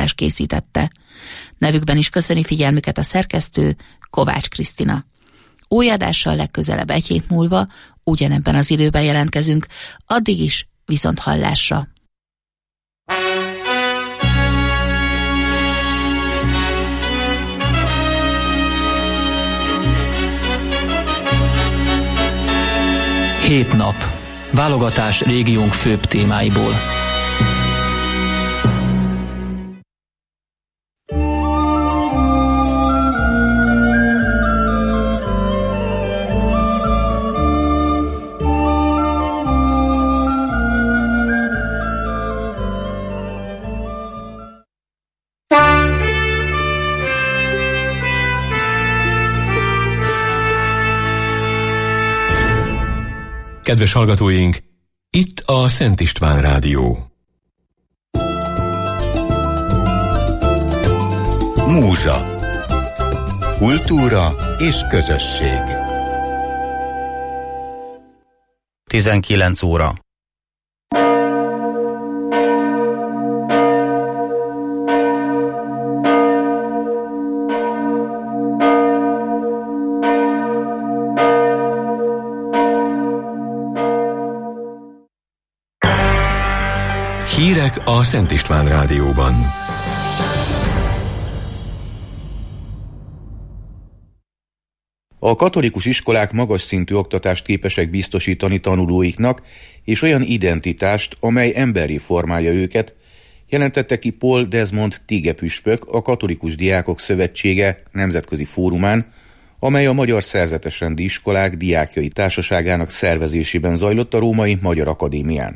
András készítette. Nevükben is köszöni figyelmüket a szerkesztő, Kovács Krisztina. Új adással legközelebb egy hét múlva ugyanebben az időben jelentkezünk, addig is viszonthallásra. Hét nap. Válogatás régiónk főbb témáiból. Kedves hallgatóink, itt a Szent István Rádió. Múzsa. Kultúra és közösség. 19 óra. Hírek a Szent István Rádióban. A katolikus iskolák magas szintű oktatást képesek biztosítani tanulóiknak, és olyan identitást, amely emberi formálja őket, jelentette ki Paul Desmond Tige püspök a Katolikus Diákok Szövetsége nemzetközi fórumán, amely a Magyar Szerzetesrendi Iskolák Diákjai Társaságának szervezésében zajlott a Római Magyar Akadémián.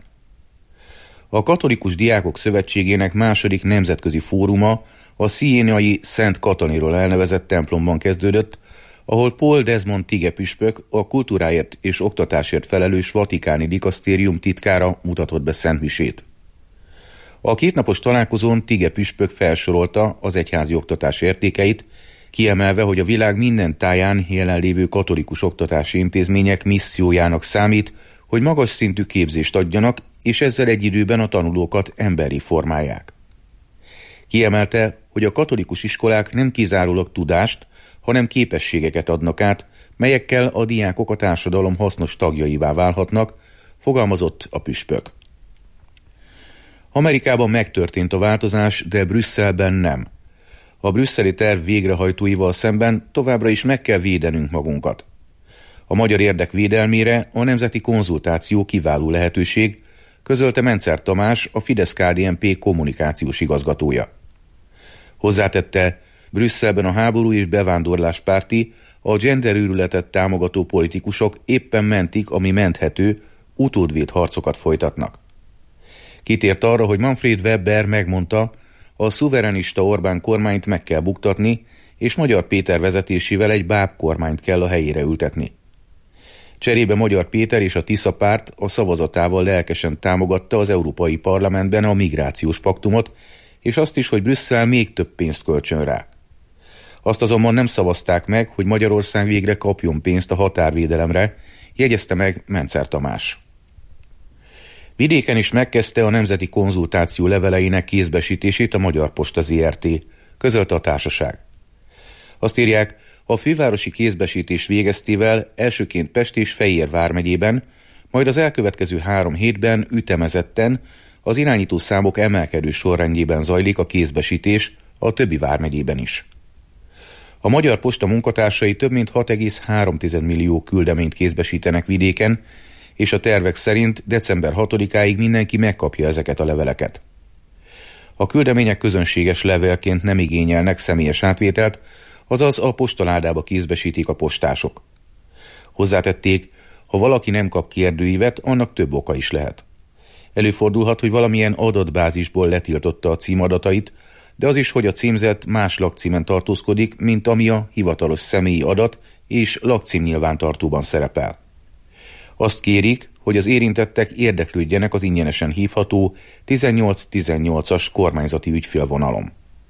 A Katolikus Diákok Szövetségének második nemzetközi fóruma a Sienai Szent Katalinról elnevezett templomban kezdődött, ahol Paul Desmond Tige püspök, a kultúráért és oktatásért felelős vatikáni dikasztérium titkára mutatott be szentmisét. A kétnapos találkozón Tige püspök felsorolta az egyházi oktatás értékeit, kiemelve, hogy a világ minden táján jelenlévő katolikus oktatási intézmények missziójának számít, hogy magas szintű képzést adjanak, és ezzel egy időben a tanulókat emberi formálják. Kiemelte, hogy a katolikus iskolák nem kizárólag tudást, hanem képességeket adnak át, melyekkel a diákok a társadalom hasznos tagjaivá válhatnak, fogalmazott a püspök. Amerikában megtörtént a változás, de Brüsszelben nem. A brüsszeli terv végrehajtóival szemben továbbra is meg kell védenünk magunkat. A magyar érdek védelmére a nemzeti konzultáció kiváló lehetőség, közölte Mencer Tamás, a Fidesz-KDNP kommunikációs igazgatója. Hozzátette, Brüsszelben a háború és bevándorlás párti, a genderőrületet támogató politikusok éppen mentik, ami menthető, utódvéd harcokat folytatnak. Kitért arra, hogy Manfred Weber megmondta, a szuverenista Orbán kormányt meg kell buktatni, és Magyar Péter vezetésével egy báb kormányt kell a helyére ültetni. Cserébe Magyar Péter és a Tisza párt a szavazatával lelkesen támogatta az Európai Parlamentben a migrációs paktumot, és azt is, hogy Brüsszel még több pénzt költsön rá. Azt azonban nem szavazták meg, hogy Magyarország végre kapjon pénzt a határvédelemre, jegyezte meg Mencer Tamás. Vidéken is megkezdte a nemzeti konzultáció leveleinek kézbesítését a Magyar Posta Zrt., közölte a társaság. Azt írják, a fővárosi kézbesítés végeztével elsőként Pest és Fejér vármegyében, majd az elkövetkező 3 hétben ütemezetten az irányító számok emelkedő sorrendjében zajlik a kézbesítés a többi vármegyében is. A Magyar Posta munkatársai több mint 6,3 millió küldeményt kézbesítenek vidéken, és a tervek szerint december 6-áig mindenki megkapja ezeket a leveleket. A küldemények közönséges levélként nem igényelnek személyes átvételt, azaz a postaládába kézbesítik a postások. Hozzátették, ha valaki nem kap kérdőívet, annak több oka is lehet. Előfordulhat, hogy valamilyen adatbázisból letiltotta a címadatait, de az is, hogy a címzett más lakcímen tartózkodik, mint ami a hivatalos személyi adat és lakcím nyilvántartóban szerepel. Azt kérik, hogy az érintettek érdeklődjenek az ingyenesen hívható 1818-as kormányzati ügyfélvonalon.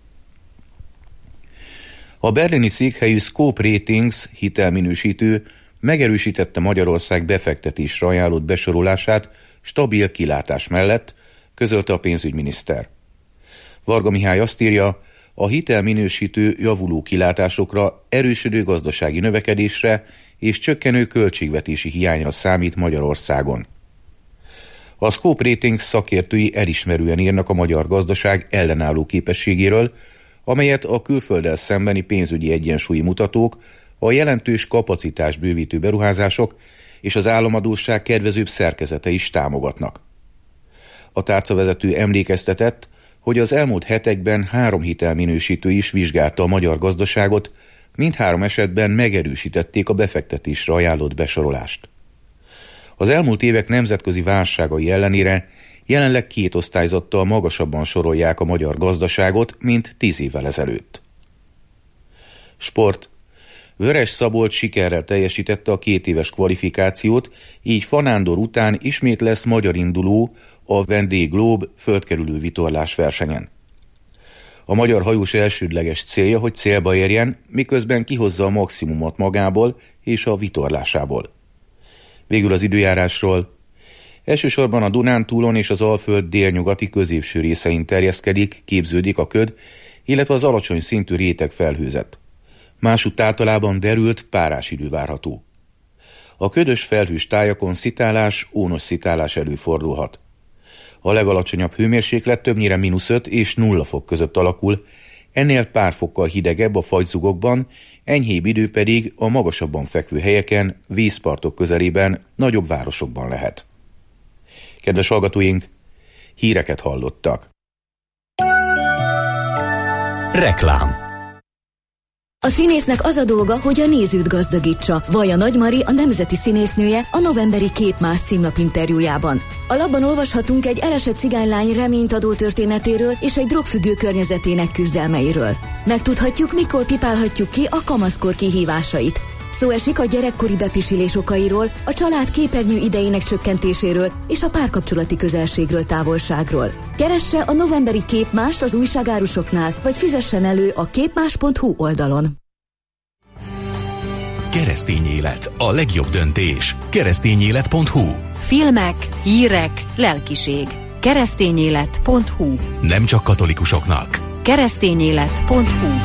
A berlini székhelyű Scope Ratings hitelminősítő megerősítette Magyarország befektetésre ajánlott besorolását stabil kilátás mellett, közölte a pénzügyminiszter. Varga Mihály azt írja, a hitelminősítő javuló kilátásokra, erősödő gazdasági növekedésre és csökkenő költségvetési hiányra számít Magyarországon. A Scope Ratings szakértői elismerően írnak a magyar gazdaság ellenálló képességéről, amelyet a külfölddel szembeni pénzügyi egyensúlyi mutatók, a jelentős kapacitás bővítő beruházások és az államadósság kedvezőbb szerkezete is támogatnak. A tárcavezető emlékeztetett, hogy az elmúlt hetekben 3 hitelminősítő is vizsgálta a magyar gazdaságot, mindhárom esetben megerősítették a befektetésre ajánlott besorolást. Az elmúlt évek nemzetközi válságai ellenére jelenleg 2 osztályzattal magasabban sorolják a magyar gazdaságot, mint 10 évvel ezelőtt. Sport. Vörös-Szabolcs sikerrel teljesítette a 2 éves kvalifikációt, így Fanándor után ismét lesz magyar induló a Vendée Globe földkerülő vitorlás versenyen. A magyar hajós elsődleges célja, hogy célba érjen, miközben kihozza a maximumot magából és a vitorlásából. Végül az időjárásról. Elsősorban a Dunántúlon és az Alföld délnyugati középső részein terjeszkedik, képződik a köd, illetve az alacsony szintű réteg felhőzet. Másutt általában derült, párás idő várható. A ködös felhős tájakon szitálás, ónos szitálás előfordulhat. A legalacsonyabb hőmérséklet többnyire -5 és 0 fok között alakul, ennél pár fokkal hidegebb a fagyzugokban, enyhébb idő pedig a magasabban fekvő helyeken, vízpartok közelében, nagyobb városokban lehet. Kedves hallgatóink, híreket hallottak. Reklám. A színésznek az a dolga, hogy a nézőt gazdagítsa. Vaja Nagymari, a nemzeti színésznője a novemberi Képmás címlapinterjújában. A labban olvashatunk egy elesett cigánylány reményt adó történetéről és egy drogfüggő környezetének küzdelmeiről. Megtudhatjuk, mikor pipálhatjuk ki a kamaszkor kihívásait. Szó esik a gyerekkori bepisilés okairól, a család képernyő idejének csökkentéséről és a párkapcsolati közelségről, távolságról. Keresse a novemberi Képmást az újságárusoknál, vagy fizessen elő a képmás.hu oldalon. Keresztény élet, a legjobb döntés. Keresztényélet.hu. Filmek, hírek, lelkiség. Keresztényélet.hu. Nem csak katolikusoknak. Keresztényélet.hu.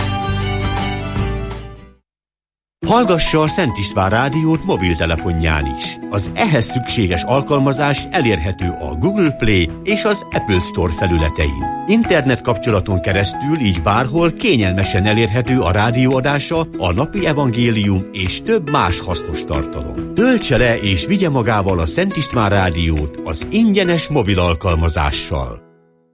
Hallgassa a Szent István Rádiót mobiltelefonján is. Az ehhez szükséges alkalmazás elérhető a Google Play és az Apple Store felületein. Internet kapcsolaton keresztül így bárhol kényelmesen elérhető a rádióadása, a napi evangélium és több más hasznos tartalom. Töltse le és vigye magával a Szent István Rádiót az ingyenes mobil alkalmazással.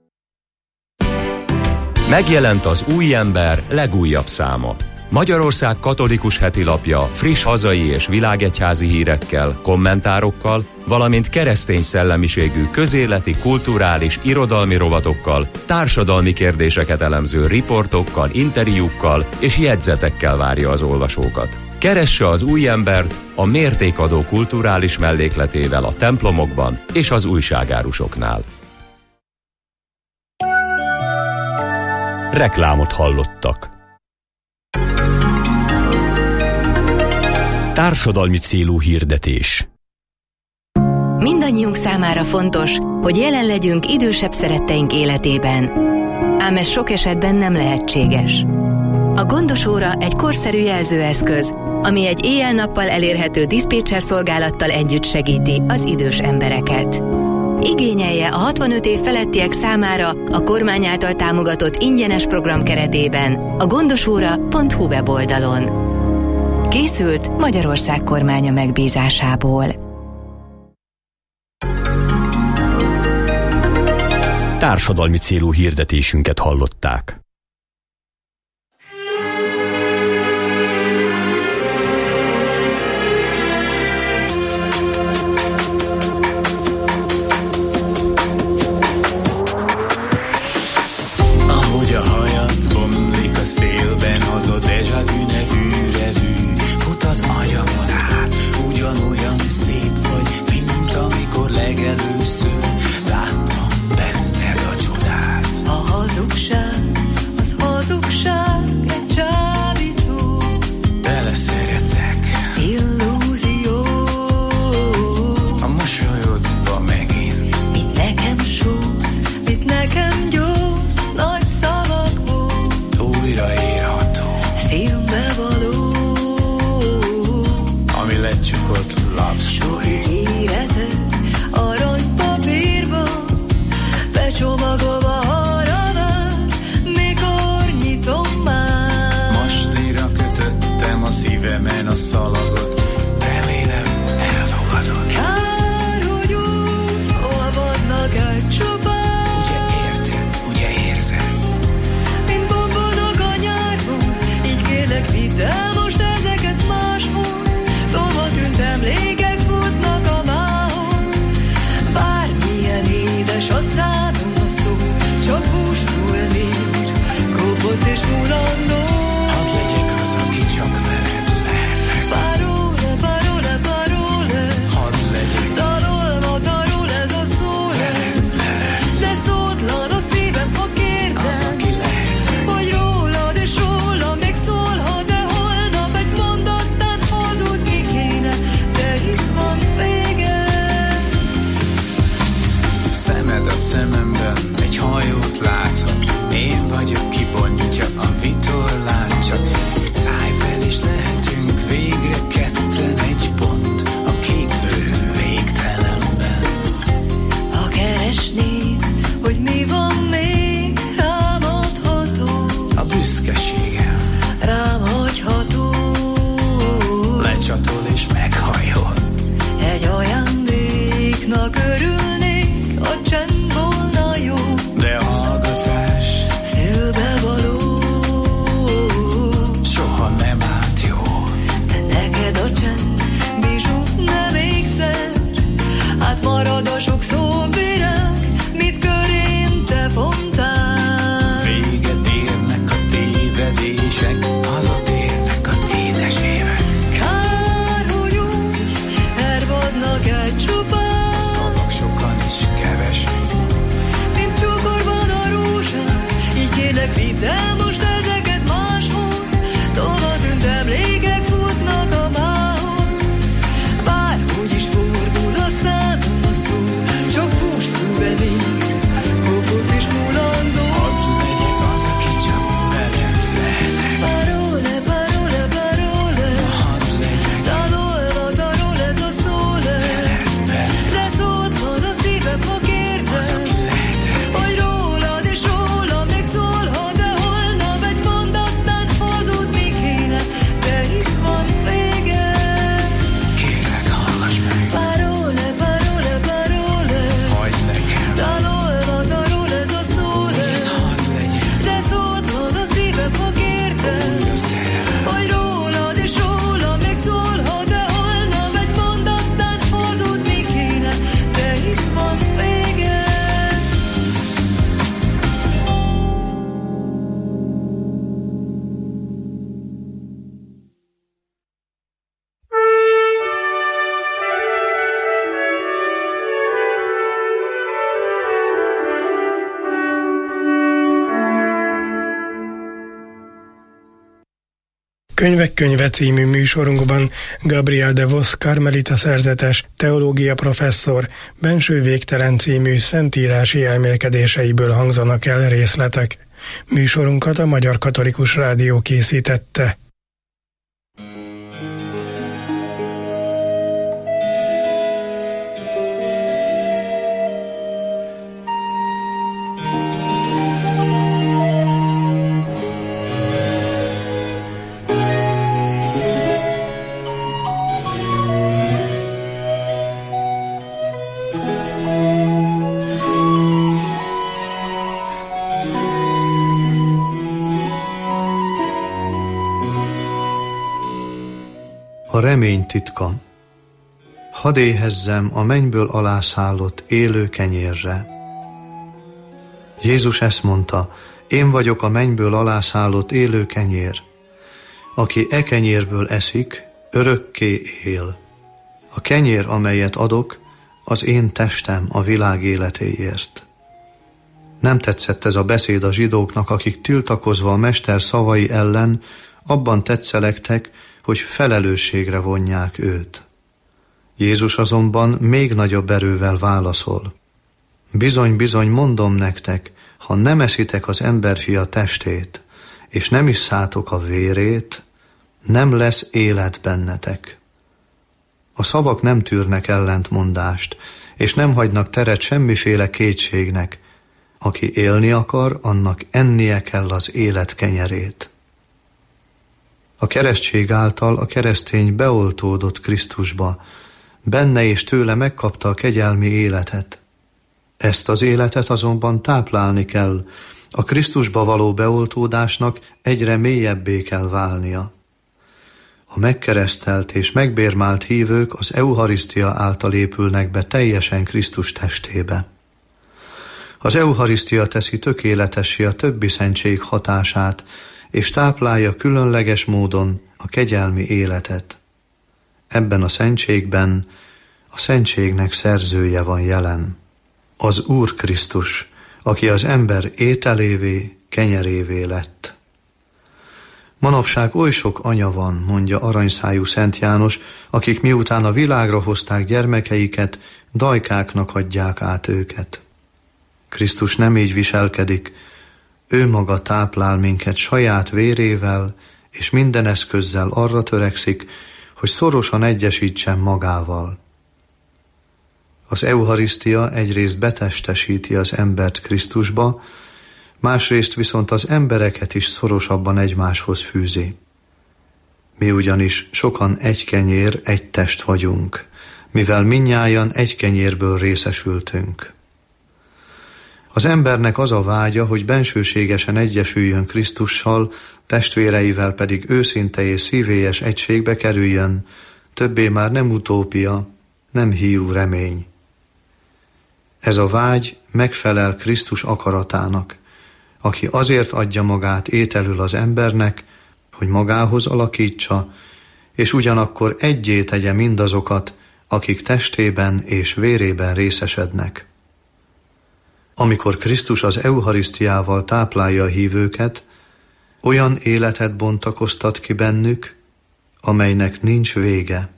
Megjelent az Új Ember legújabb száma. Magyarország katolikus hetilapja friss hazai és világegyházi hírekkel, kommentárokkal, valamint keresztény szellemiségű közéleti, kulturális, irodalmi rovatokkal, társadalmi kérdéseket elemző riportokkal, interjúkkal és jegyzetekkel várja az olvasókat. Keresse az Új Embert a mértékadó kulturális mellékletével a templomokban és az újságárusoknál. Reklámot hallottak. Társadalmi célú hirdetés. Mindannyiunk számára fontos, hogy jelen legyünk idősebb szeretteink életében. Ám ez sok esetben nem lehetséges. A Gondos óra egy korszerű jelzőeszköz, ami egy éjjel-nappal elérhető diszpécser szolgálattal együtt segíti az idős embereket. Igényelje a 65 év felettiek számára a kormány által támogatott ingyenes program keretében a gondosóra.hu weboldalon. Készült Magyarország kormánya megbízásából. Társadalmi célú hirdetésünket hallották. Ahogy a hajad bomlik a szélben, az a déjà vu nevű revű fut az agyamon át. Ugyanolyan szép vagy, mint amikor legelőször láttam benned a csodát. A hazugság love story. Íretek aranypapírba, becsomagolva arra vár, mikor nyitom már. Mastéra kötöttem a szívemen a szalagot, remélem elfogadod. Kár, hogy úgy olvadnak el csupán. Ugye érted, ugye érzed? Mint bombonok a nyárban, így kérlek vidd el most ezeket máshoz. Tova tűnt emlékek futnak a mához. Bármilyen édes a számon a szó, csak hús szuvenír, kopott és mulandó. Hadd legyek az, aki csak veled lehetek. Parole, parole, parole. Hadd legyek. Dalolva darul ez a szó veled. De szótlan a szívem, ha kérdem, az, aki lehetek. hogy rólad és rólam még szólhat, de holnap egy mondatnál hazudni kéne, de itt van vége. Szemed a szememben egy hajót láthat. Én vagyok, ki bontja a vitorlát, csak szállj fel és lehetünk végre ketten egy pont a kékből végtelenben. Ha keresnéd, hogy mi van még, rám adható, A büszkeségem rám hagyható. lecsatol és meghajol. Egy ajándéknak örülnék, a csend volna jó, De a hallgatás fülbevaló. soha nem állt jó. De neked a csend, bizsú, nem ékszer, hát marad a sok szóvirág, mit körém te fontál. Véget érnek a tévedések, hazatérnek az édes évek. Kár, hogy úgy elvadnak el csupán, Szavak sokan is kevesek. mint csukorban a rózsák, így kérlek vidd el most ezeket máshoz. Tova tűnt emlékek futnak a mához. Bárhogy is fordul a számon a szó, csak hús szuvenír, kopott és mulandó. Hadd legyek az, aki csak veled lehetek. Parole, parole, parole. Hadd legyek Dalolva darul ez a szó veled. de szótlan a szívem, ha kérdem, hogy rólad és rólam még szólhat, de holnap egy mondatnál hazudni kéne, de itt van vége. Kérlek, hallgass meg, Parole, parole, parole. hagyd nekem, Dalolva darul ez a szó hogy ez hadd legyen. de szótlan a szívem, ha kérdem, Újra szerelem, hogy rólad és rólam még szólhat, de holnap egy mondatnál hazudni kéne, de itt van vége. Könyvek könyve című műsorunkban Gabriel de Vos karmelita szerzetes, teológia professzor, Benső végtelen című szentírási elmélkedéseiből hangzanak el részletek. Műsorunkat a Magyar Katolikus Rádió készítette. A remény titka. Hadd éhezzem a mennyből alászállott élő kenyérre. Jézus ezt mondta, én vagyok a mennyből alászállott élő kenyér. Aki e kenyérből eszik, örökké él. A kenyér, amelyet adok, az én testem a világ életéért. Nem tetszett ez a beszéd a zsidóknak, akik tiltakozva a mester szavai ellen abban tetszelektek, hogy felelősségre vonják őt. Jézus azonban még nagyobb erővel válaszol. Bizony, bizony, mondom nektek, ha nem eszitek az emberfia testét, és nem isszátok a vérét, nem lesz élet bennetek. A szavak nem tűrnek ellentmondást, és nem hagynak teret semmiféle kétségnek. Aki élni akar, annak ennie kell az élet kenyerét. A keresztség által a keresztény beoltódott Krisztusba, benne és tőle megkapta a kegyelmi életet. Ezt az életet azonban táplálni kell, a Krisztusba való beoltódásnak egyre mélyebbé kell válnia. A megkeresztelt és megbérmált hívők az eucharisztia által épülnek be teljesen Krisztus testébe. Az eucharisztia teszi tökéletessé a többi szentség hatását, és táplálja különleges módon a kegyelmi életet. Ebben a szentségben a szentségnek szerzője van jelen. Az Úr Krisztus, aki az ember ételévé, kenyerévé lett. Manapság oly sok anya van, mondja aranyszájú Szent János, akik miután a világra hozták gyermekeiket, dajkáknak adják át őket. Krisztus nem így viselkedik, ő maga táplál minket saját vérével, és minden eszközzel arra törekszik, hogy szorosan egyesítsen magával. Az eucharisztia egyrészt betestesíti az embert Krisztusba, másrészt viszont az embereket is szorosabban egymáshoz fűzi. Mi ugyanis sokan egy kenyér, egy test vagyunk, mivel mindnyájan egy kenyérből részesültünk. Az embernek az a vágya, hogy bensőségesen egyesüljön Krisztussal, testvéreivel pedig őszinte és szívélyes egységbe kerüljön, többé már nem utópia, nem hiú remény. Ez a vágy megfelel Krisztus akaratának, aki azért adja magát ételül az embernek, hogy magához alakítsa, és ugyanakkor egyé tegye mindazokat, akik testében és vérében részesednek. Amikor Krisztus az eucharisztiával táplálja a hívőket, olyan életet bontakoztat ki bennük, amelynek nincs vége.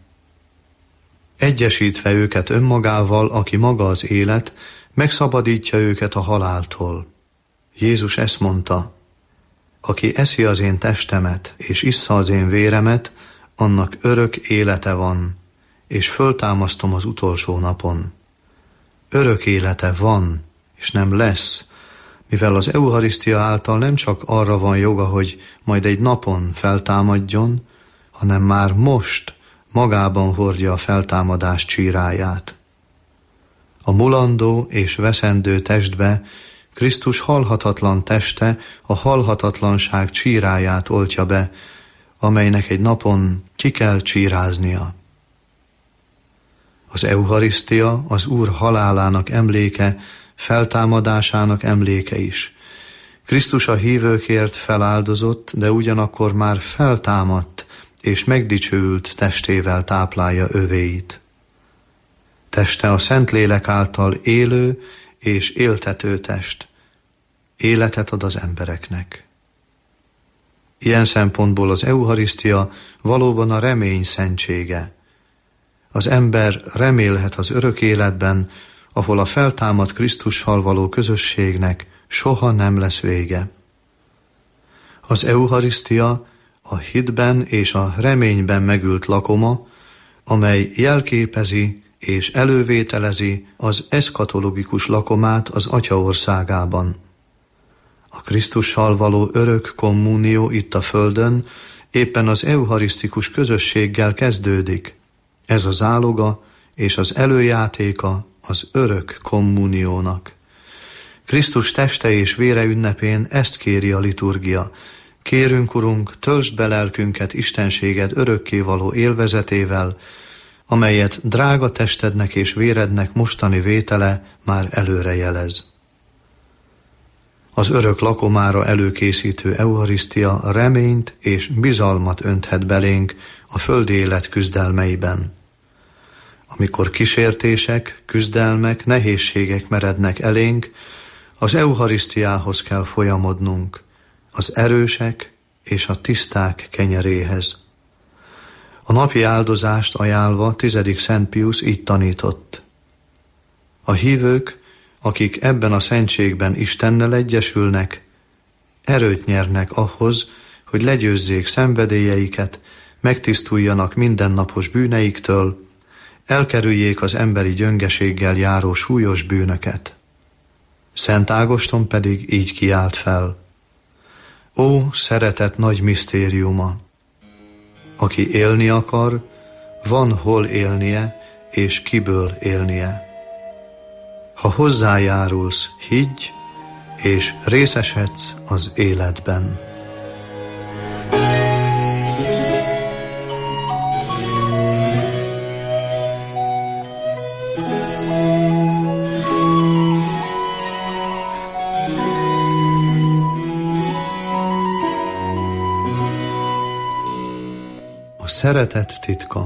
Egyesítve őket önmagával, aki maga az élet, megszabadítja őket a haláltól. Jézus ezt mondta: aki eszi az én testemet és issza az én véremet, annak örök élete van, és föltámasztom az utolsó napon. Örök élete van, és nem lesz, mivel az eucharisztia által nem csak arra van joga, hogy majd egy napon feltámadjon, hanem már most magában hordja a feltámadás csíráját. A mulandó és veszendő testbe Krisztus halhatatlan teste a halhatatlanság csíráját oltja be, amelynek egy napon ki kell csíráznia. Az eucharisztia az Úr halálának emléke, feltámadásának emléke is. Krisztus a hívőkért feláldozott, de ugyanakkor már feltámadt és megdicsőült testével táplálja övéit. Teste a Szentlélek által élő és éltető test. Életet ad az embereknek. Ilyen szempontból az eucharisztia valóban a remény szentsége. Az ember remélhet az örök életben, ahol a feltámadt Krisztussal való közösségnek soha nem lesz vége. Az eucharisztia a hitben és a reményben megült lakoma, amely jelképezi és elővételezi az eszkatológikus lakomát az Atya országában. A Krisztussal való örök kommunió itt a földön éppen az eucharisztikus közösséggel kezdődik. Ez a záloga és az előjátéka az örök kommuniónak. Krisztus teste és vére ünnepén ezt kéri a liturgia. Kérünk, Urunk, töltsd be lelkünket istenséged örökkévaló élvezetével, amelyet drága testednek és vérednek mostani vétele már előre jelez. Az örök lakomára előkészítő eucharisztia reményt és bizalmat önthet belénk a földi élet küzdelmeiben. Amikor kísértések, küzdelmek, nehézségek merednek elénk, az eucharisztiához kell folyamodnunk, az erősek és a tiszták kenyeréhez. A napi áldozást ajánlva 10. Szent Pius így tanított: a hívők, akik ebben a szentségben Istennel egyesülnek, erőt nyernek ahhoz, hogy legyőzzék szenvedélyeiket, megtisztuljanak mindennapos bűneiktől, elkerüljék az emberi gyöngeséggel járó súlyos bűnöket. Szent Ágoston pedig így kiált fel: Ó, szeretet nagy misztériuma! Aki élni akar, van hol élnie, és kiből élnie. Ha hozzájárulsz, higgy, és részesedsz az életben. A szeretet titka.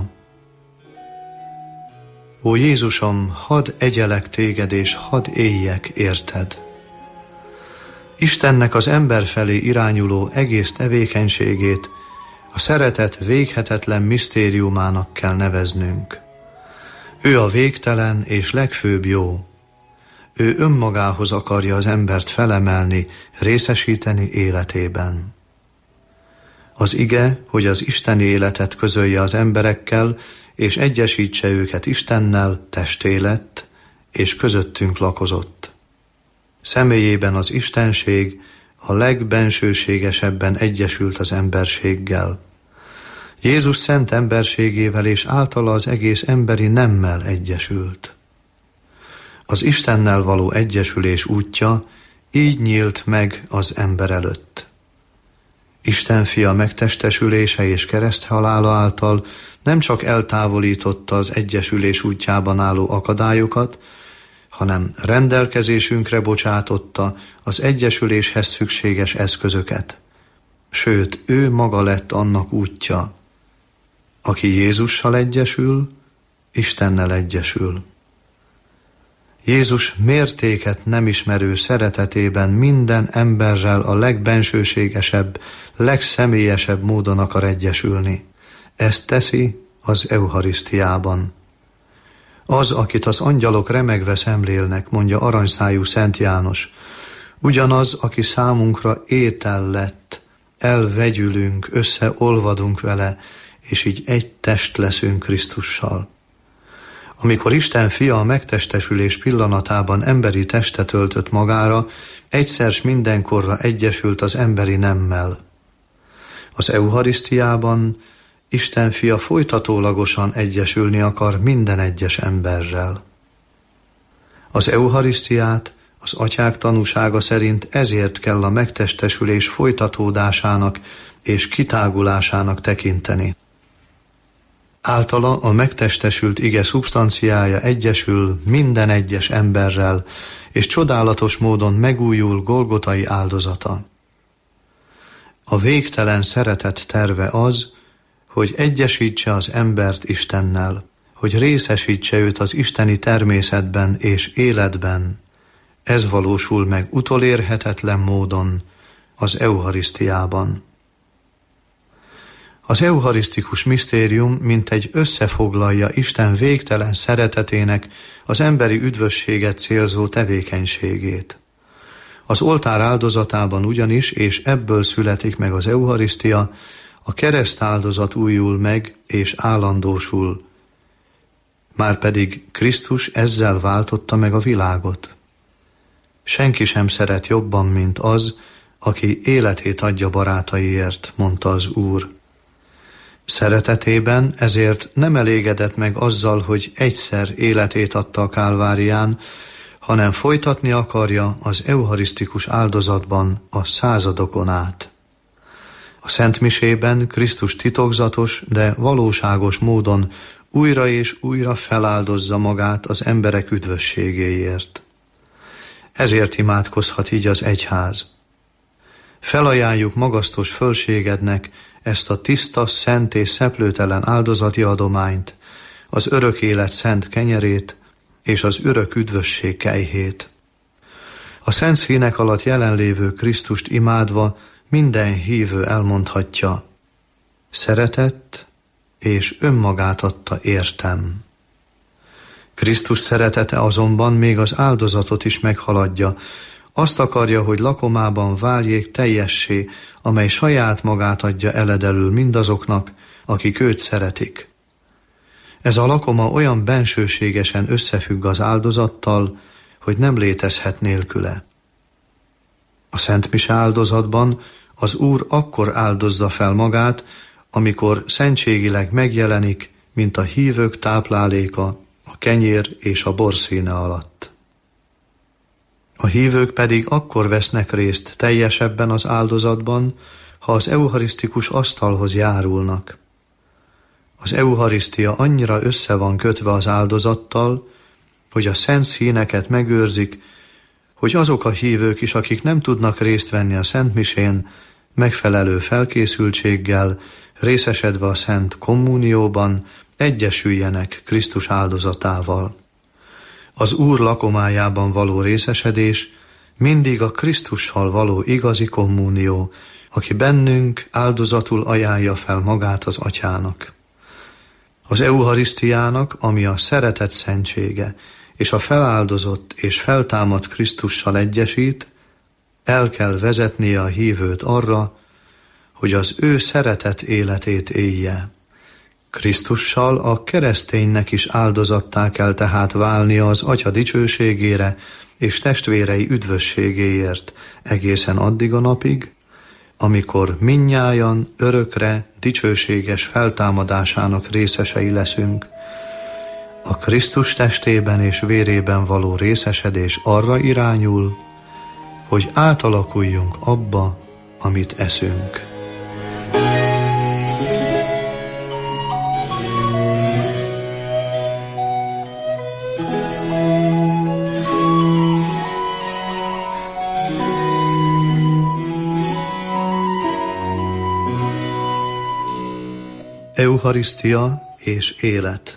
Ó Jézusom, hadd egyelek téged, és hadd éljek érted. Istennek az ember felé irányuló egész tevékenységét a szeretet véghetetlen misztériumának kell neveznünk. Ő a végtelen és legfőbb jó. Ő önmagához akarja az embert felemelni, részesíteni életében. Az ige, hogy az isteni életet közölje az emberekkel, és egyesítse őket Istennel, testé lett, és közöttünk lakozott. Személyében az istenség a legbensőségesebben egyesült az emberséggel. Jézus szent emberségével és általa az egész emberi nemmel egyesült. Az Istennel való egyesülés útja így nyílt meg az ember előtt. Isten fia megtestesülése és kereszthalála által nem csak eltávolította az egyesülés útjában álló akadályokat, hanem rendelkezésünkre bocsátotta az egyesüléshez szükséges eszközöket. Sőt, ő maga lett annak útja. Aki Jézussal egyesül, Istennel egyesül. Jézus mértéket nem ismerő szeretetében minden emberrel a legbensőségesebb, legszemélyesebb módon akar egyesülni. Ezt teszi az Eucharisztiában. Az, akit az angyalok remegve szemlélnek, mondja aranyszájú Szent János, ugyanaz, aki számunkra étel lett, elvegyülünk, összeolvadunk vele, és így egy test leszünk Krisztussal. Amikor Isten fia a megtestesülés pillanatában emberi testet öltött magára, egyszer s mindenkorra egyesült az emberi nemmel. Az Eucharisztiában Isten fia folytatólagosan egyesülni akar minden egyes emberrel. Az Eucharisztiát az atyák tanúsága szerint ezért kell a megtestesülés folytatódásának és kitágulásának tekinteni. Általa a megtestesült ige szubstanciája egyesül minden egyes emberrel, és csodálatos módon megújul Golgotai áldozata. A végtelen szeretet terve az, hogy egyesítse az embert Istennel, hogy részesítse őt az isteni természetben és életben. Ez valósul meg utolérhetetlen módon az Eucharisztiában. Az eucharisztikus misztérium mintegy összefoglalja Isten végtelen szeretetének az emberi üdvösséget célzó tevékenységét. Az oltár áldozatában ugyanis, és ebből születik meg az Eucharisztia, a keresztáldozat újul meg és állandósul, márpedig Krisztus ezzel váltotta meg a világot. Senki sem szeret jobban, mint az, aki életét adja barátaiért, mondta az Úr. Szeretetében ezért nem elégedett meg azzal, hogy egyszer életét adta a Kálvárián, hanem folytatni akarja az eucharisztikus áldozatban a századokon át. A Szentmisében Krisztus titokzatos, de valóságos módon újra és újra feláldozza magát az emberek üdvösségéért. Ezért imádkozhat így az egyház. Felajánljuk magasztos fölségednek ezt a tiszta, szent és szeplőtelen áldozati adományt, az örök élet szent kenyerét és az örök üdvösség kejhét. A szent színek alatt jelenlévő Krisztust imádva minden hívő elmondhatja: szeretett és önmagát adta értem. Krisztus szeretete azonban még az áldozatot is meghaladja. Azt akarja, hogy lakomában váljék teljessé, amely saját magát adja eledelül mindazoknak, akik őt szeretik. Ez a lakoma olyan bensőségesen összefügg az áldozattal, hogy nem létezhet nélküle. A Szent Mise áldozatban az Úr akkor áldozza fel magát, amikor szentségileg megjelenik, mint a hívők tápláléka a kenyér és a bor színe alatt. A hívők pedig akkor vesznek részt teljesebben az áldozatban, ha az eucharisztikus asztalhoz járulnak. Az eucharisztia annyira össze van kötve az áldozattal, hogy a szent színeket megőrzik, hogy azok a hívők is, akik nem tudnak részt venni a Szent Misén, megfelelő felkészültséggel, részesedve a Szent Kommunióban, egyesüljenek Krisztus áldozatával. Az Úr lakomájában való részesedés mindig a Krisztussal való igazi kommunió, aki bennünk áldozatul ajánlja fel magát az Atyának. Az eucharisztiának, ami a szeretet szentsége, és a feláldozott és feltámadt Krisztussal egyesít, el kell vezetnie a hívőt arra, hogy az ő szeretet életét élje. Krisztussal a kereszténynek is áldozattá kell tehát válnia az Atya dicsőségére és testvérei üdvösségéért egészen addig a napig, amikor mindnyájan örökre dicsőséges feltámadásának részesei leszünk. A Krisztus testében és vérében való részesedés arra irányul, hogy átalakuljunk abba, amit eszünk. Eucharisztia és élet.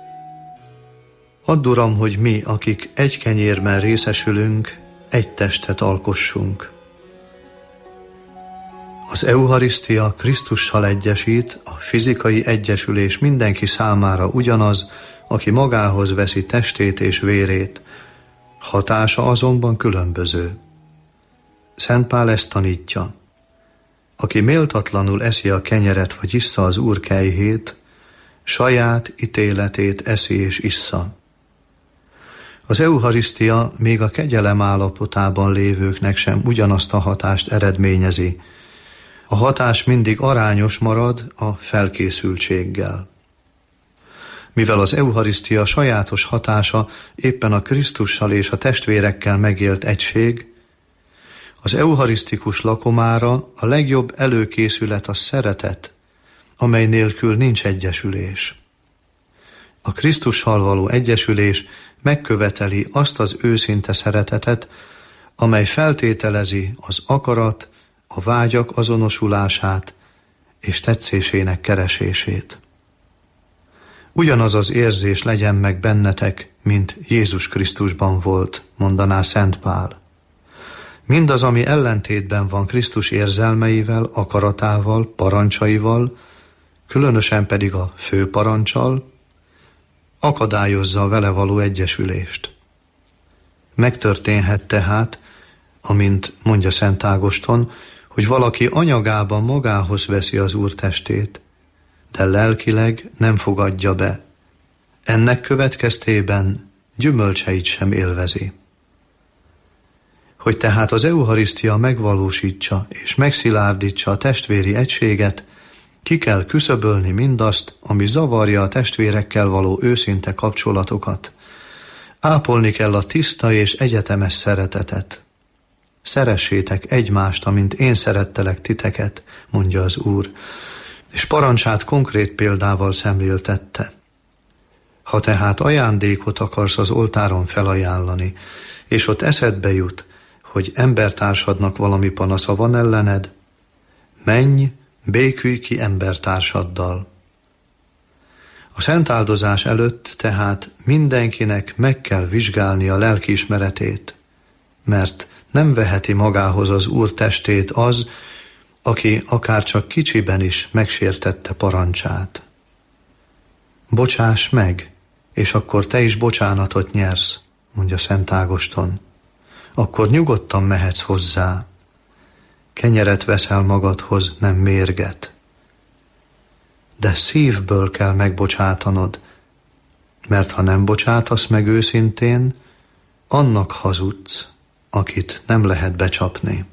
Add, Uram, hogy mi, akik egy kenyérben részesülünk, egy testet alkossunk. Az eucharisztia Krisztussal egyesít, a fizikai egyesülés mindenki számára ugyanaz, aki magához veszi testét és vérét. Hatása azonban különböző. Szent Pál ezt tanítja. Aki méltatlanul eszi a kenyeret vagy issza az Úr kejhét, saját ítéletét eszi és issza. Az eucharisztia még a kegyelem állapotában lévőknek sem ugyanazt a hatást eredményezi. A hatás mindig arányos marad a felkészültséggel. Mivel az eucharisztia sajátos hatása éppen a Krisztussal és a testvérekkel megélt egység, az eucharisztikus lakomára a legjobb előkészület a szeretet, amely nélkül nincs egyesülés. A Krisztussal való egyesülés megköveteli azt az őszinte szeretetet, amely feltételezi az akarat, a vágyak azonosulását és tetszésének keresését. Ugyanaz az érzés legyen meg bennetek, mint Jézus Krisztusban volt, mondaná Szent Pál. Mindaz, ami ellentétben van Krisztus érzelmeivel, akaratával, parancsaival, különösen pedig a fő parancsal, akadályozza a vele való egyesülést. Megtörténhet tehát, amint mondja Szent Ágoston, hogy valaki anyagában magához veszi az Úr testét, de lelkileg nem fogadja be. Ennek következtében gyümölcseit sem élvezi. Hogy tehát az eucharisztia megvalósítsa és megszilárdítsa a testvéri egységet, ki kell küszöbölni mindazt, ami zavarja a testvérekkel való őszinte kapcsolatokat. Ápolni kell a tiszta és egyetemes szeretetet. Szeressétek egymást, amint én szerettelek titeket, mondja az Úr, és parancsát konkrét példával szemléltette. Ha tehát ajándékot akarsz az oltáron felajánlani, és ott eszedbe jut, hogy embertársadnak valami panasza van ellened, menj, békülj ki embertársaddal. A szentáldozás előtt tehát mindenkinek meg kell vizsgálni a lelkiismeretét, mert nem veheti magához az Úr testét az, aki akár csak kicsiben is megsértette parancsát. Bocsáss meg, és akkor te is bocsánatot nyersz, mondja Szent Ágoston. Akkor nyugodtan mehetsz hozzá. Kenyeret veszel magadhoz, nem mérget. De szívből kell megbocsátanod, mert ha nem bocsátasz meg őszintén, annak hazudsz, akit nem lehet becsapni.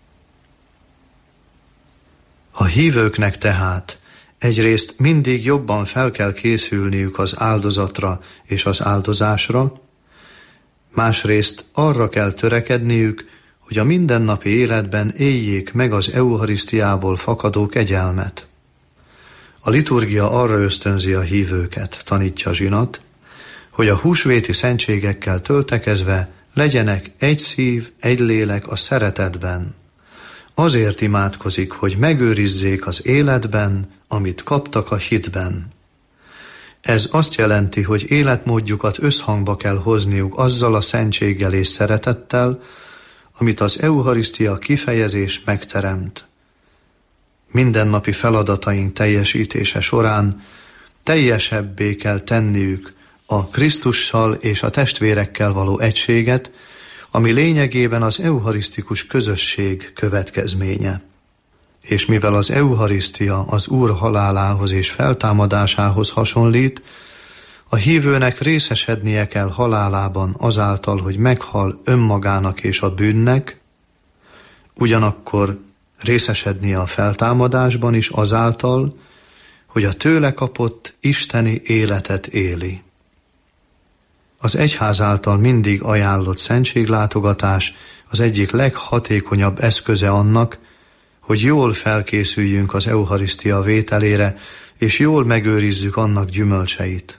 A hívőknek tehát egyrészt mindig jobban fel kell készülniük az áldozatra és az áldozásra, másrészt arra kell törekedniük, hogy a mindennapi életben éljék meg az eucharisztiából fakadó kegyelmet. A liturgia arra ösztönzi a hívőket, tanítja Zsinat, hogy a húsvéti szentségekkel töltekezve legyenek egy szív, egy lélek a szeretetben. Azért imádkozik, hogy megőrizzék az életben, amit kaptak a hitben. Ez azt jelenti, hogy életmódjukat összhangba kell hozniuk azzal a szentséggel és szeretettel, amit az eucharisztia kifejezés megteremt. Mindennapi feladataink teljesítése során teljesebbé kell tenniük a Krisztussal és a testvérekkel való egységet, ami lényegében az eucharisztikus közösség következménye. És mivel az eucharisztia az Úr halálához és feltámadásához hasonlít, a hívőnek részesednie kell halálában azáltal, hogy meghal önmagának és a bűnnek, ugyanakkor részesednie a feltámadásban is azáltal, hogy a tőle kapott isteni életet éli. Az egyház által mindig ajánlott szentséglátogatás az egyik leghatékonyabb eszköze annak, hogy jól felkészüljünk az eucharisztia vételére, és jól megőrizzük annak gyümölcseit.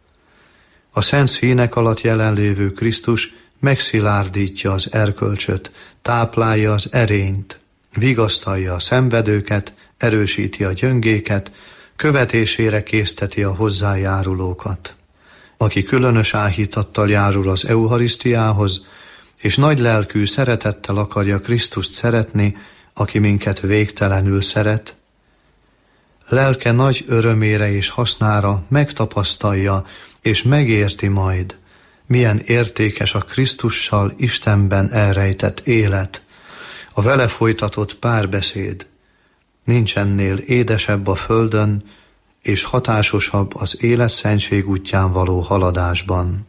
A szent színek alatt jelenlévő Krisztus megszilárdítja az erkölcsöt, táplálja az erényt, vigasztalja a szenvedőket, erősíti a gyöngéket, követésére készteti a hozzájárulókat. Aki különös áhítattal járul az eucharisztiához, és nagy lelkű szeretettel akarja Krisztust szeretni, aki minket végtelenül szeret, lelke nagy örömére és hasznára megtapasztalja és megérti majd, milyen értékes a Krisztussal Istenben elrejtett élet, a vele folytatott párbeszéd. Nincs ennél édesebb a földön, és hatásosabb az élet szentség útján való haladásban.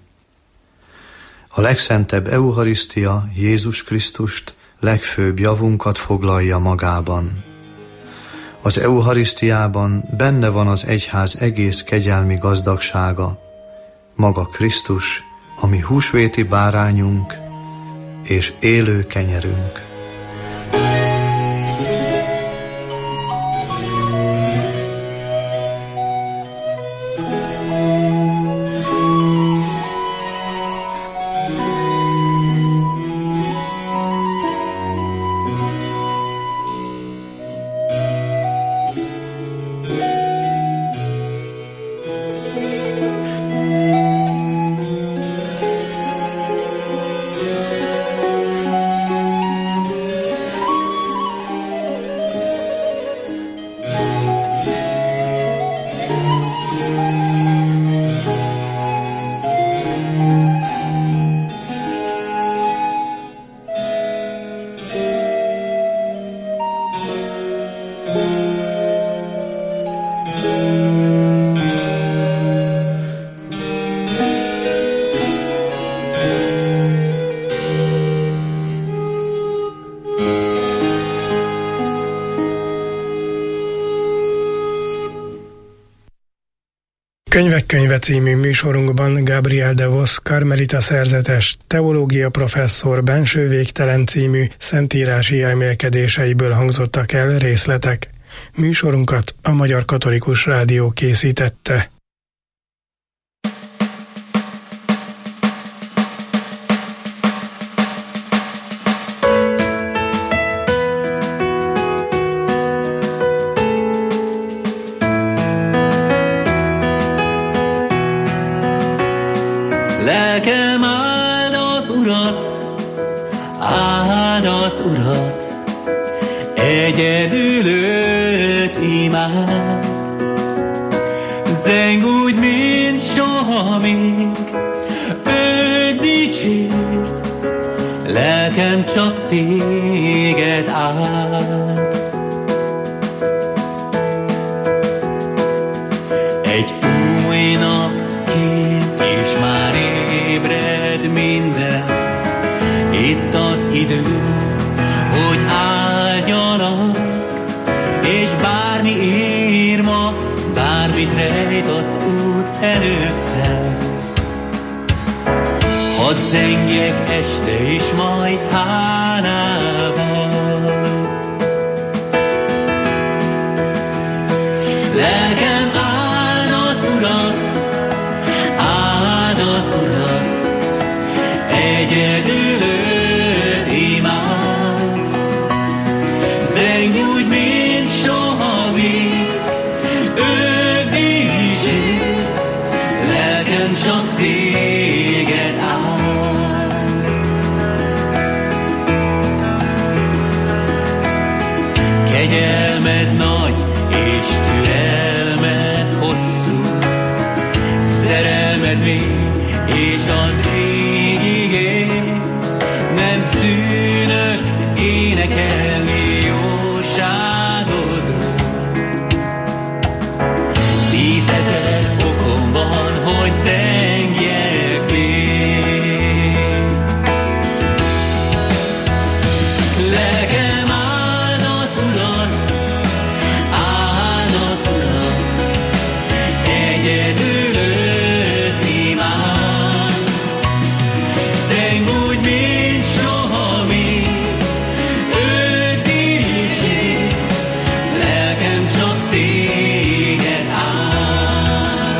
A legszentebb eucharisztia Jézus Krisztust, legfőbb javunkat foglalja magában. Az eucharisztiában benne van az egyház egész kegyelmi gazdagsága, maga Krisztus, a mi húsvéti bárányunk és élő kenyerünk. Könyvek könyve című műsorunkban Gabriel de Vos karmelita szerzetes, teológia professzor Benső végtelen című szentírási elmélkedéseiből hangzottak el részletek. Műsorunkat a Magyar Katolikus Rádió készítette. Lelkem áld az Urat, egyedül őt imád. Zeng úgy, mint soha még, őt dicsért, lelkem csak téged áld. Egy új nap kép idő, hogy áldjanak, és bármi ér ma, bármit rejt az út előtte. Hadd zengjek este is majd hálával. Lelkem áld az Urat, áld az Urat, egyedül őt imád. Zengj úgy, mint soha még, őt dicsérd, lelkem csak téged áld. Kegyelmed nagy, és türelmed hosszú, szerelmed mély, és az égig ér. Nem szűnök énekelni jóságodról. 10 000 okom van, hogy zengjek még. Lelkem áld az Urat, áld az Urat, egyedül őt imád. Zengj úgy, mint soha még, őt dicsérd, lelkem csak téged áld.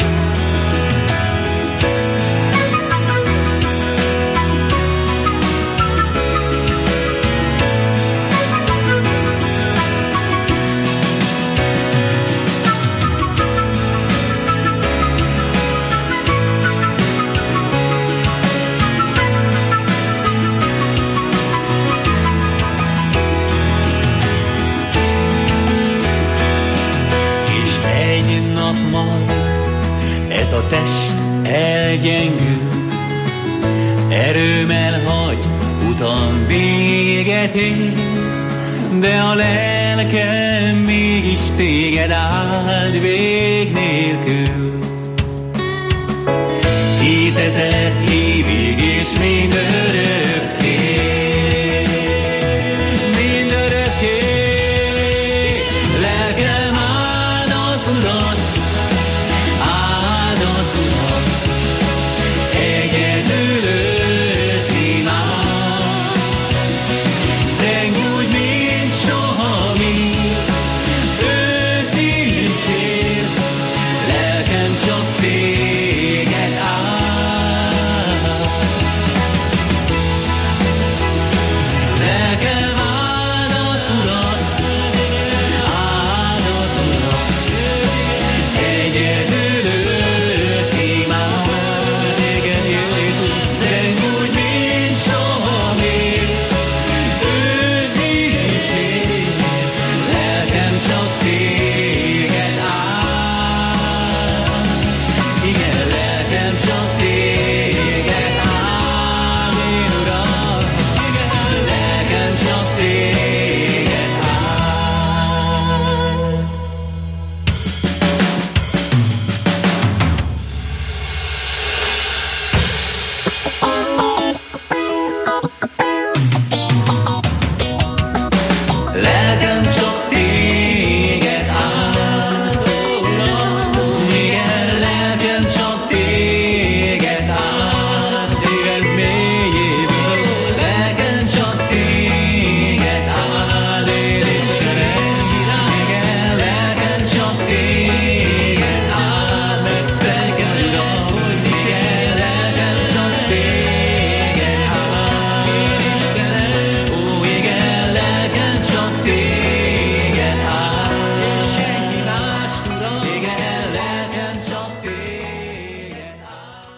És egy nap majd ez a test elgyengül, erőm elhagy, utam véget ér, de a lelkem mégis téged áld vég nélkül. 10 000 évig és mindörökké, mindörökké. Lelkem áld az Urat, áld az Urat, egyedül őt imád. Zengj úgy, mint soha még, őt dicsérd, lelkem csak téged áld. Lelkem áld az Urat, áld az Urat, egyedül őt imád. Igen, Jézus, zengj úgy, mint soha még, őt dicsérd, lelkem csak téged áld. Igen, lelkem csak téged áld, én Uram. Igen, lelkem csak téged áld. Lelkem csak téged áld, Uram. Igen, lelkem csak téged áld, szívem mélyéből. Lelkem csak téged áld, én Istenem. Igen, lelkem csak téged áld, mert szeged Uram. Igen, lelkem csak téged áld, én Istenem. Ó, igen, lelkem csak téged áld, és senki mást, Uram. Igen, lelkem csak téged áld.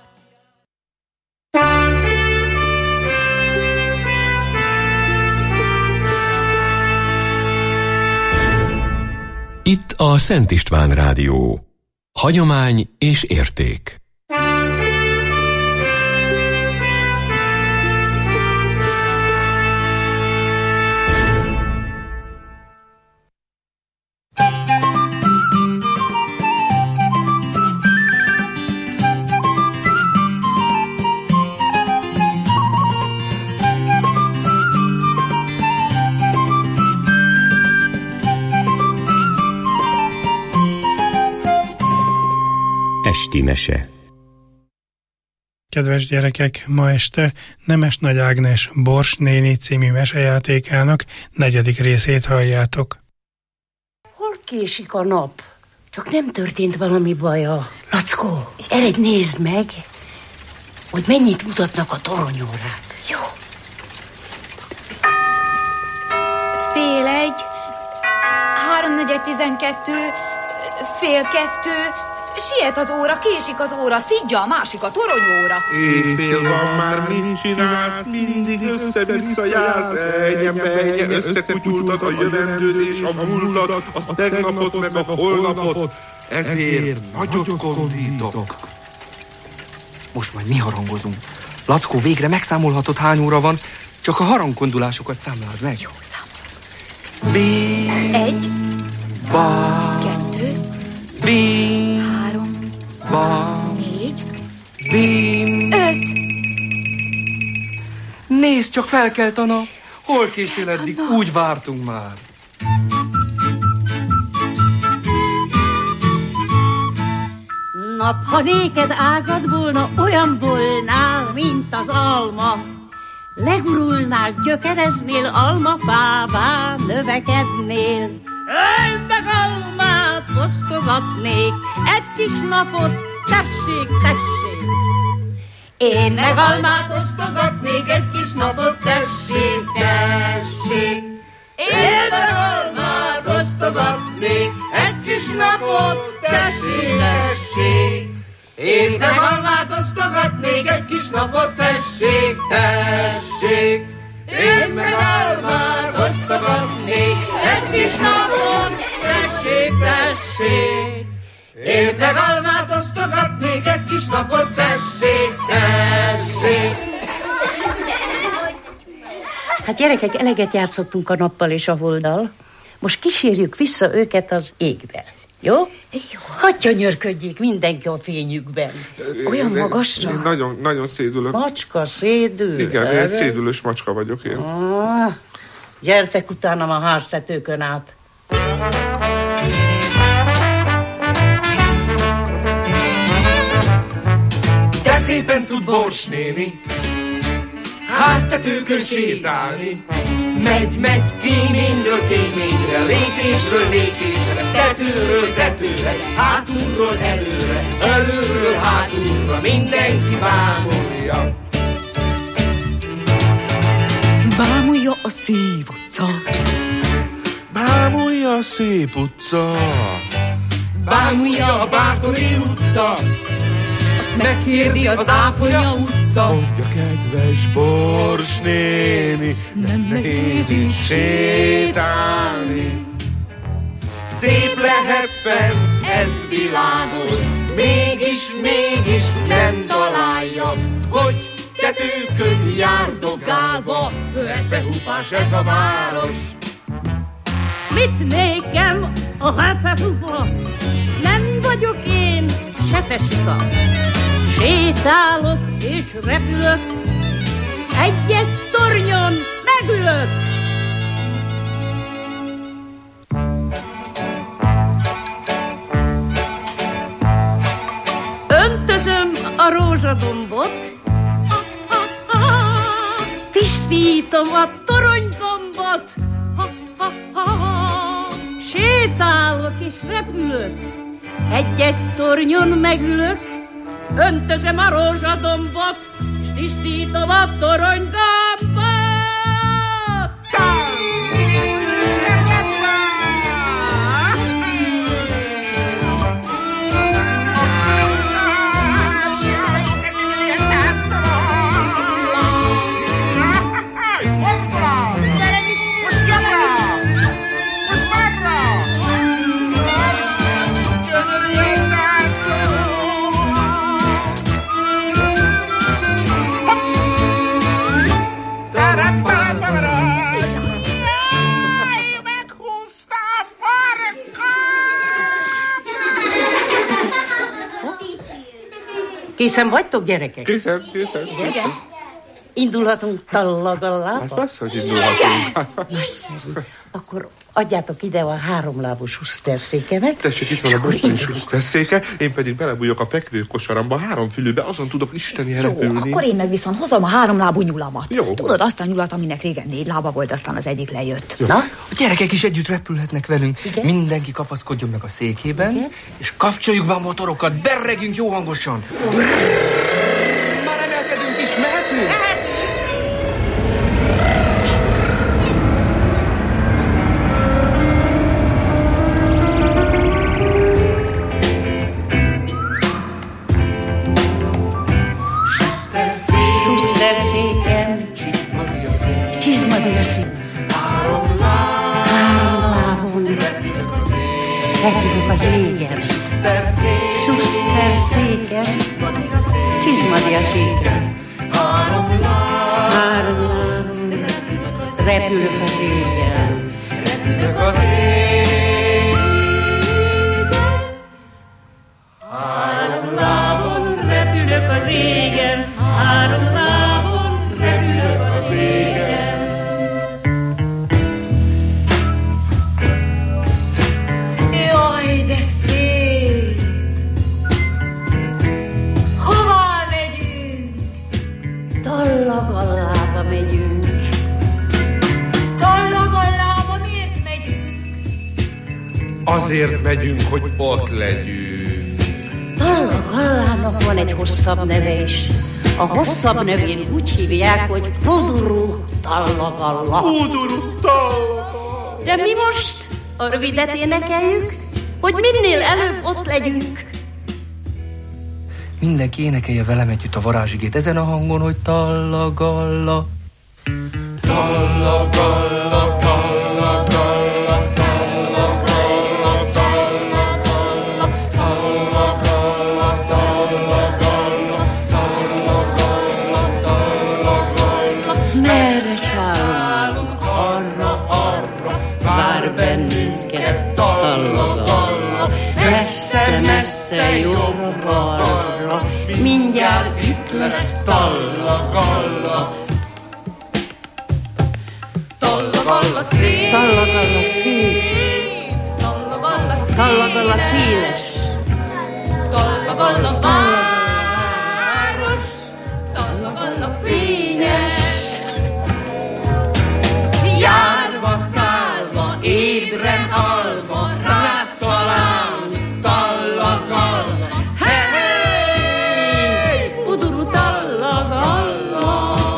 Itt a Szent István Rádió. Hagyomány és érték. Pesti mese. Kedves gyerekek, ma este Nemes Nagy Ágnes Bors néni című mesejátékának 4. részét halljátok. Hol késik a nap? Csak nem történt valami baja. Lackó, eredj nézd meg, hogy mennyit mutatnak a toronyórák. Jó. 1:30, 3:42, 1:30. Siet az óra, késik az óra, szidja a másik a toronyóra. Éjfél van már, mit csinálsz? Mindig össze-vissza jársz. Ennye, összekutyultad a jövendőt és a múltat, a tegnapot meg a holnapot. Ezért nagyot kondítok. Most majd mi harangozunk. Lackó, végre megszámolhatod, hány óra van, csak a harangkondulásokat számláld meg. Jó, számolod. 1, ba, 2, bim, 3, ba, 4, bim, 5. Nézd, csak felkelt a nap. Hol késtél eddig? Úgy vártunk már. Nap, ha néked ágad volna, olyan volnál, mint az alma. Legurulnál, gyökereznél, almafává növekednél. Én meg almát osztogatnék, egy kis napot, tessék, tessék. Én meg almát osztogatnék, egy kis napot, tessék, tessék. Én meg almát osztogatnék, egy kis napot, tessék, tessék. Én meg almát osztogatnék, egy kis napot, tessék, tessék. Én meg almát osztogatnék, egy kis napot, tessék, tessék. Én meg almát osztogatnék, egy kis napot, tessék, tessék. Hát gyerekek, eleget játszottunk a nappal és a holddal. Most kísérjük vissza őket az égbe. Jó? Jó. Hadd gyönyörködjék mindenki a fényükben. Olyan magasra. Én nagyon szédülök. Macska szédül. Igen, én egy szédülős macska vagyok én. Gyertek utánam a háztetőkön át. De szépen tud Bors néni háztetőkön sétálni. Megy kéményről kéményre, lépésről lépésre, tetőről tetőre, hátulról előre, előről hátulra, mindenki bámulja. Bámulja a szép utca. Bámulja a szép utca. Bámulja a Bátori utca. Azt megkérdi az Áfonya utca. Mondja, kedves Bors néni, nem nehéz így sétálni. Szép lehet fent, ez világos, mégis nem találja, hogy tetőkön járdogálva, hepehupás ez a város. Mit nékem a hepehupa? Nem vagyok én sepesika. Sétálok és repülök, egy-egy tornyon megülök. Öntözöm a rózsadombot, tisztítom a toronygombot, sétálok és repülök, egy-egy tornyon megülök. Öntözöm a rózsadombot, s tisztítom a toronygombot. Készen vagytok, gyerekek? Készen. Igen. Indulhatunk tallagallával? Hát persze, hogy indulhatunk. Nagyszerű. Akkor adjátok ide a háromlábú suszterszékemet. Tessék, itt van a bosszú suszterszéke, én pedig belebújok a fekvőkosaramba, 3 fülőbe, azon tudok isteni repülni. Akkor én meg viszont hozom a 3 lábú nyulamat. Jó. Tudod, azt a nyulat, aminek régen 4 lába volt, aztán az egyik lejött. Jó. Na, a gyerekek is együtt repülhetnek velünk. Igen? Mindenki kapaszkodjon meg a székében, igen? És kapcsoljuk be a motorokat, berregünk jó hangosan. Már emelkedünk is, mehetünk? Suszterszékem, csizmadiaszék, 3 lábon repülök az égen. Suszterszékem, csizmadiaszékem, 3 lábon repülök az égen. Repülök az égen, 3 lábon repülök az égen, 3 lábon repülök az égen. Jaj, de szép! Hová megyünk? Tallagallába megyünk. Tallagallába miért megyünk? Azért megyünk, hogy ott legyünk. Tallagallának van egy hosszabb neve is. A hosszabb nevén úgy hívják, hogy Puduru Tallagalla. Puduru Tallagalla. De mi most a rövidet énekeljük, hogy minél előbb ott legyünk. Mindenki énekelje velem együtt a varázsigét ezen a hangon, hogy Tallagalla. Tallagalla, Tallagalla, Tallagalla, Tallagalla, Tallagalla, Tallagalla, Tallagalla, Tallagalla. Merre szállunk? Arra, vár bennünket Tallagalla. Messze, jobbra, mindjárt itt lesz Tallagalla. Tallagalla szép! Tallagalla szép! Tallagalla széles! Tallagalla város! Tallagalla fényes! Járva, szállva, ébren, alva, rád találni Tallagalla! Hey! Puduru Tallagalla!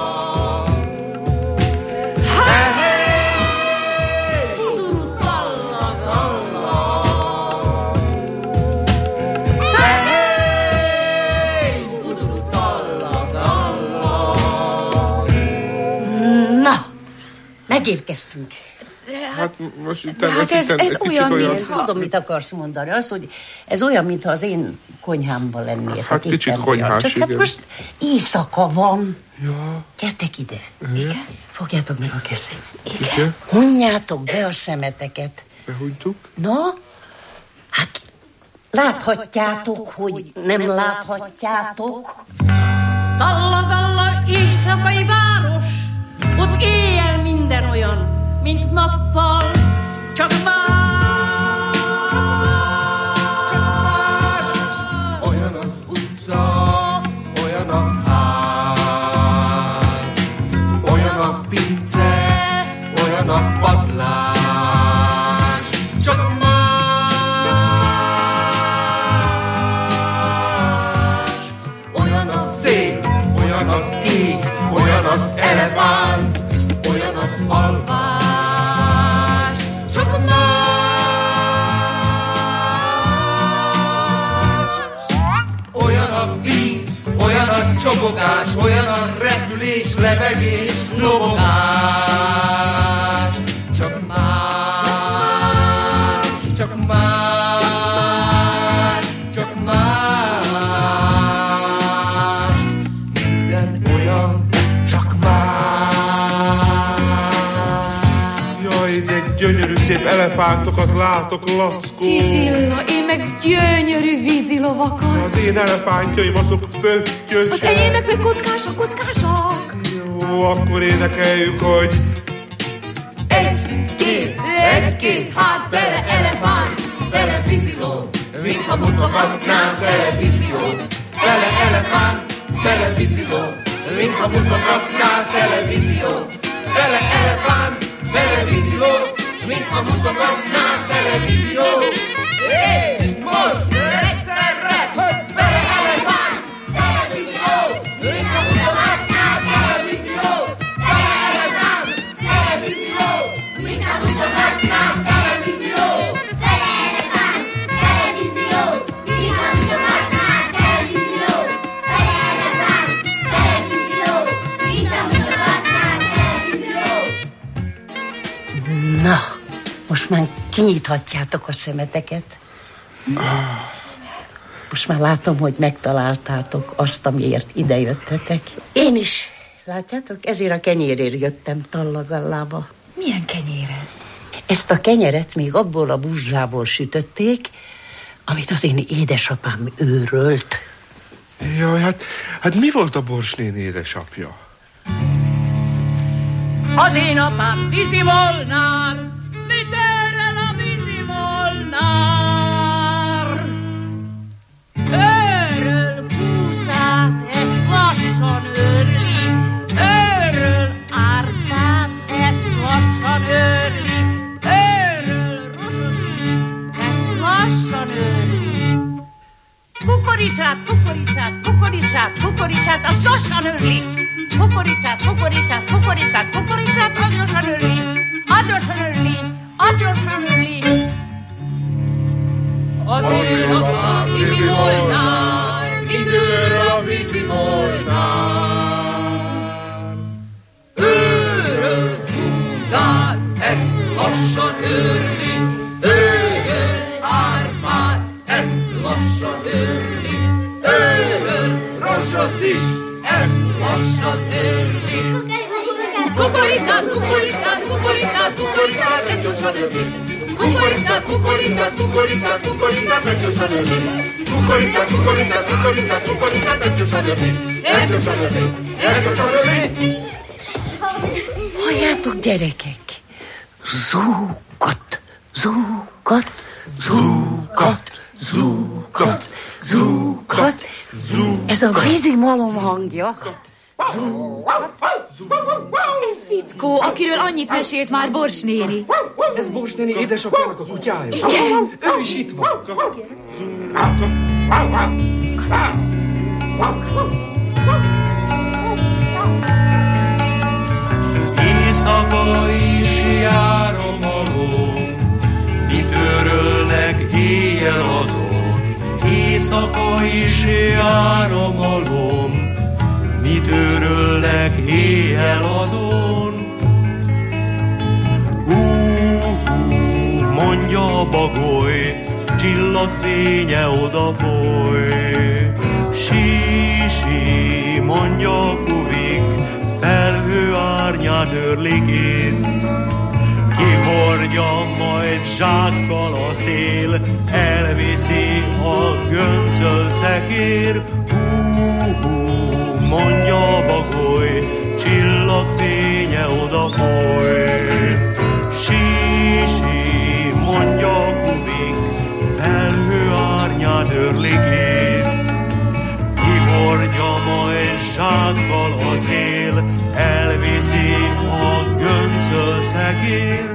Hey! Puduru Tallagalla! Hey! Puduru Tallagalla! Na, megérkeztünk. Hát most itt ez olyan, mintha... Tudom, mit akarsz mondani. Az, hogy ez olyan, mintha az én konyhámban lennél. Hát kicsit konyhás, csak igen. hát most éjszaka van. Ja. Gyertek ide. Igen? Fogjátok meg a kezem. Igen. Hunjátok be a szemeteket. Behunytuk. Na, hát láthatjátok, hogy nem láthatjátok. Tallagalla éjszakai város, ott éjjel minden olyan, mint nappal, csak más. Olyan az utca, olyan a ház, olyan a pince, olyan a padlás, csak más. Olyan a szék, olyan az ég, olyan az elefánt, olyan az alvás, csak más. Olyan a víz, olyan a csobogás, olyan a repülés, levegés, lobogás, csak más, csak más, csak más. Minden olyan, csak Jaj, de gyönyörű szép elefántokat látok, Lackó. Titilla, én meg gyönyörű vízilovakat. Az én elefántjaim azok pöttyösek. Az enyémek meg kockásak. Jó, akkor énekeljük, hogy... 1, 2, egy-két, hát fele elefánt, fele víziló, mintha mutogatnám televíziót. Fele elefánt, fele víziló, mintha mutogatnám televíziót. Fele elefánt, fele víziló, mintha mutogatnám televíziót. És most egyszerre, fele elefánt, fele víziló, mintha mutogatnám televíziót. Fele elefánt, fele víziló, mintha mutogatnám televíziót. Fele elefánt, fele víziló, mintha mutogatnám televíziót. Fele elefánt, fele víziló, mintha mutogatnám televíziót. Na, most már kinyithatjátok a szemeteket. Most már látom, hogy megtaláltátok azt, amiért idejöttetek. Én is, látjátok, ezért a kenyérért jöttem Tallagallába. Milyen kenyér ez? Ezt a kenyeret még abból a buzsából sütötték, amit az én édesapám őrölt. Jaj, hát mi volt a Bors néni édesapja? Az én apám vízi molnár, mit erre a vízi molnár? Őről Kúszát, ez lassan őrli, őről Árpád, ez lassan őrli, őről Rozsot is, ez lassan őrli. Kukoricát, kukoricát, kukoricát, kukoricát, az lassan őrli. Kukoricát, kukoricát, kukoricát, kukoricát, az gyorsan örli, az gyorsan örli, az gyorsan örli. Az én apám vízi molnár, mit őröl a vízi molnár? Őröl Kúzát, ez lassan őrli, őröl Árpád, ez lassan őrli, őröl Rozsot is, ez lassan őrli. Kukoricát, kukoricát, kukoricát, kukoricát, ez gyorsan örli. Kukoricát, kukoricát, kukoricát, kukoricát, ez gyorsan örli. Kukoricát, kukoricát, kukoricát, kukoricát, ez gyorsan örli. Ez gyorsan örli, ez gyorsan örli. Halljátok, gyerekek! Zúkat, zúkat, zúkat, zúkat, zúkat. Ez a vízi malom hangja. Ez Fickó, akiről annyit mesélt már Bors néni. Ez Bors néni édesapjának a kutyája. Igen. Ő is itt van. Éjszaka is jár a malom, mit örölnek éjjel azon. Éjszaka is jár a malom, mit örölnek éjjel azon. Mondja a bagoly, csillagfénye odafoly. Sí, mondja a kuvik, felhő árnyát örlik itt. Kihordja majd zsákkal a szél, elviszi a göncöl szekér. Mondja a bagoly, csillagfénye odafoly. Sí, mondja a kuvik, felhő árnyát örlik itt. Kihordja majd zsákkal a szél, elviszi a göncöl szekér.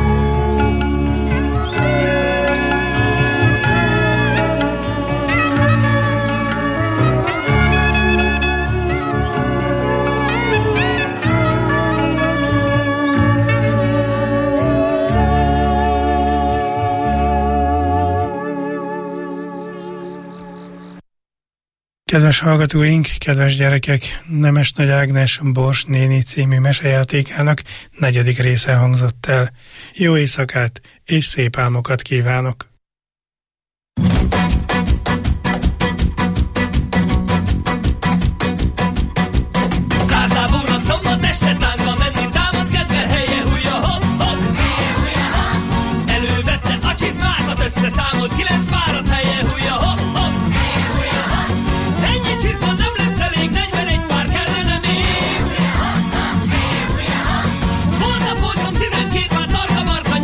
Kedves hallgatóink, kedves gyerekek, Nemes Nagy Ágnes Bors néni című mesejátékának 4. része hangzott el. Jó éjszakát és szép álmokat kívánok! Százávónak szombat este táncba menni, támad kedve helye, húja hopp, hopp. Elővette a csizmákat, összeszámolt 9 párat helye, húja hopp, hopp. Ennyi csizma nem lesz elég, 41 pár kellene még. Volna polcom 12 pár tarka marka,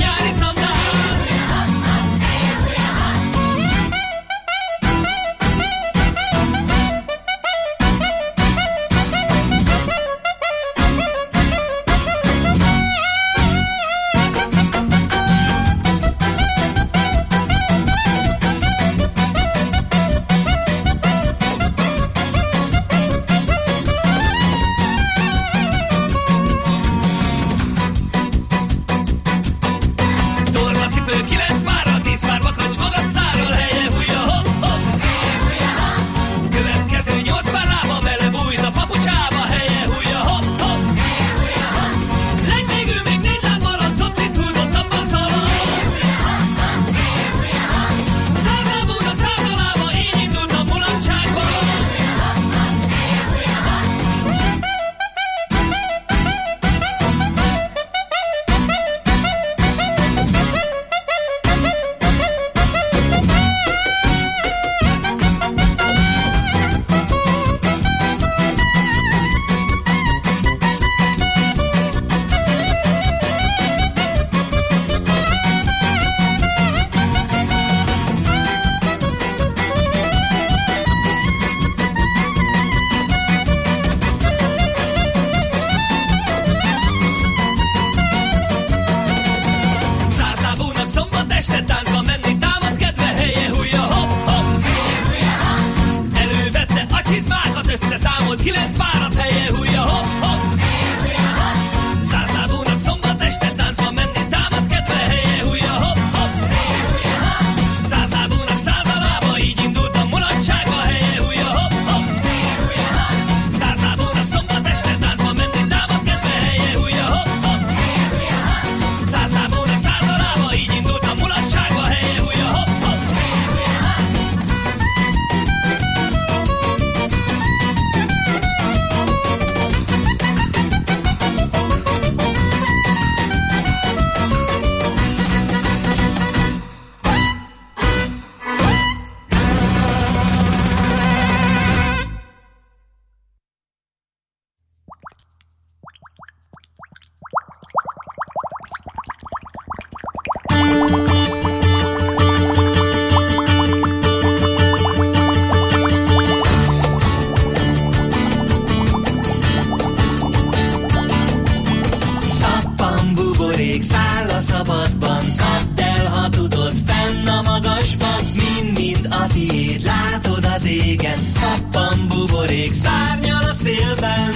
buborék szárnyal a szélben.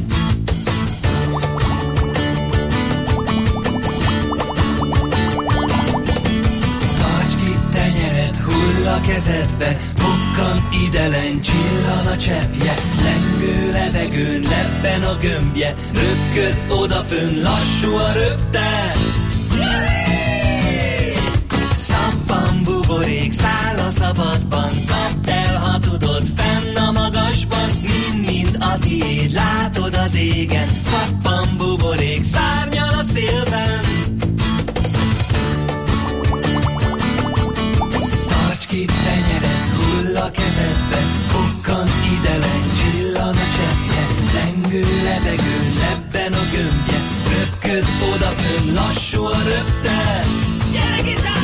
Tarts ki tenyered, hull a kezedbe, bukkan idelen, csillan a cseppje, lengő levegőn, lebben a gömbje, röpköd odafönn, lassú a röpte. Szappan buborék, száll a szabadban, kapd el, ha tudod, fenn a magasban, mind-mind a tiéd, látod az égen. Szappan buborék, szárnyal a szélben. Tarts ki tenyered, hull a kezedbe, bukkan idelen, csillan a cseppje, lengő levegőn, lebben a gömbje, röpköd odafönn, lassú a röpte. Gyere, gitár!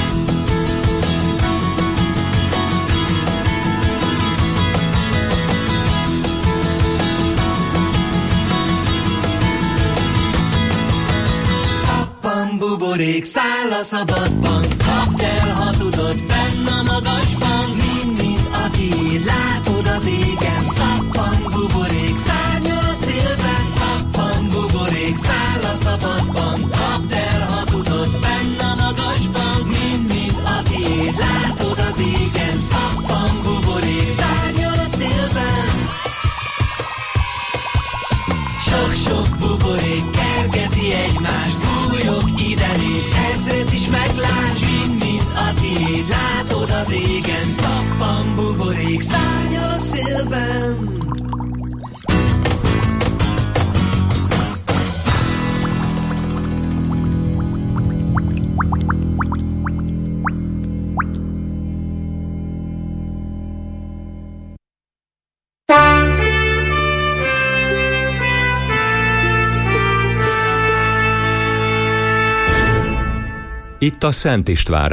Szappan buborék, száll a szabadban, kapd el, ha tudod, fenn a magasban, mind-mind a tiéd, látod az égen. Szappan buborék, szárnyal a szélben. Szappan buborék, száll a szabadban, kapd el, ha tudod, fenn a magasban, mind-mind a tiéd, látod az égen. Szappan buborék, szárnyal a szélben. Sok-sok buborék kergeti egymást, fújok ide néz, ezret is meglásd, mind-mind a tiéd, látod az égen. Szappan buborék, szárnyal a szélben. Itt a Szent István